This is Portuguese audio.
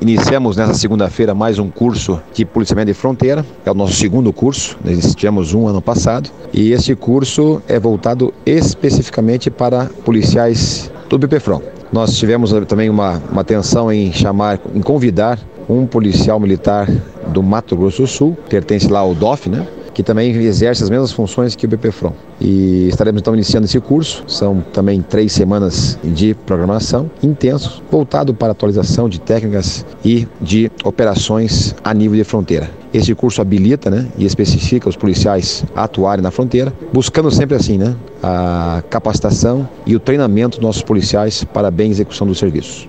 Iniciamos nessa segunda-feira mais um curso de policiamento de fronteira, é o nosso segundo curso, nós tivemos um ano passado, e esse curso é voltado especificamente para policiais do BPFROM. Nós tivemos também uma atenção em convidar um policial militar do Mato Grosso do Sul, pertence lá ao DOF, né? Que também exerce as mesmas funções que o BPFROM. E estaremos então iniciando esse curso, são também 3 semanas de programação intensos, voltado para atualização de técnicas e de operações a nível de fronteira. Esse curso habilita, né, e especifica os policiais a atuarem na fronteira, buscando sempre assim, né, a capacitação e o treinamento dos nossos policiais para a bem execução dos serviços.